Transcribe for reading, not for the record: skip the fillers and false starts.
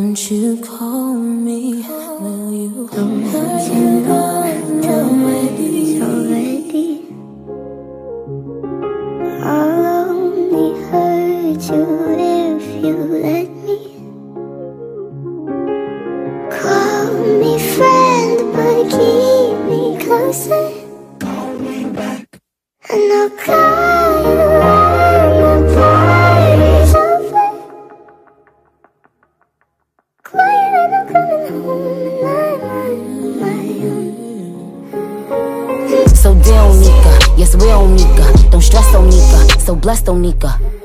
Won't you call me? Will you? Have you gone already? I'll only hurt you if you let me. Call me friend, but keep me closer. Call me back, and I'll call you when the party's over. Quiet and I'm coming home and I'm on my own. So deal, Nika. Yes, we'll, Nika. Don't stress, Onika. So blessed, Onika.